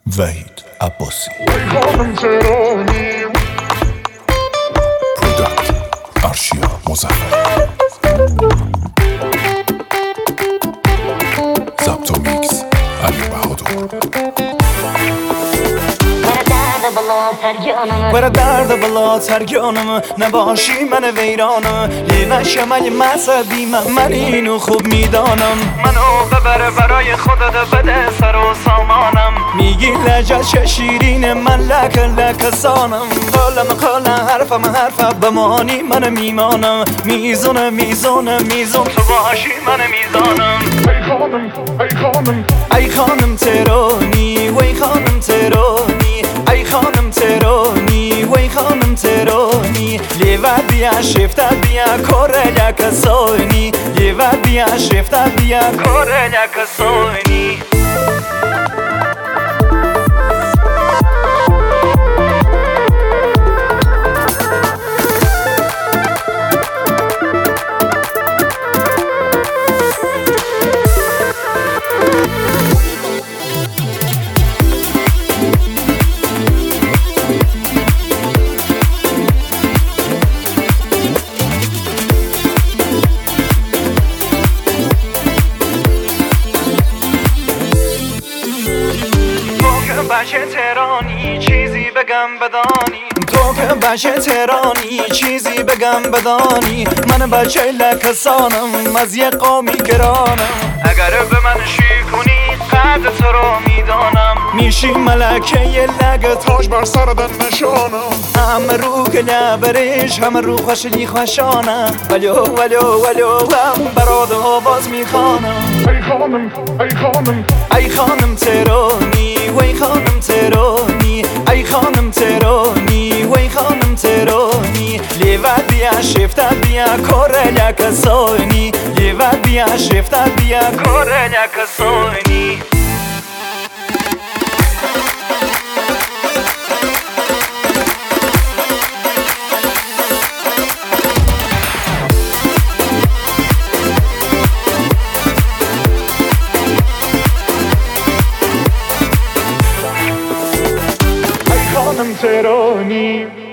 وحید عباسی خانم تهرانی پروداکت آرشیا مظفر ضبط و میکس علی بهادر برا درد بالاتر گانم نباشی من ویرانم لیوشم ای مذهبی من اینو خوب میدانم منو ببره برای خودت بده سر و سامانم میگی لجش شیرین من لک لک سانم قلم حرفم بمانی من میمانم میزون تو باشی من میزانم ای خانم تهرانی وی خانم تهرانی ای خانم تهرانی وی خانم تهرانی لیوت بیا شفته بیا کره لکسانی لیوت بیا شفته بیا کره لکسانی بشه تهرانی چیزی بگم بدانی تو که بشه تهرانی چیزی بگم بدانی من بچه لکسانم از یه قومی گرانم اگر به من شی کنی قدر تو رو میدانم میشی ملکه لگ تاج بر سردن نشانم همه رو که لبرش همه رو خوشلی خوشانم ولو هم براد آواز میخوانم ای خانم تهرانی وی خانم تهرانی ای خانم تهرانی وی خانم تهرانی لیوت بیا شفته بیا کره لکسانی لیوت بیا شفته بیا کره لکسانی خانم تهرانی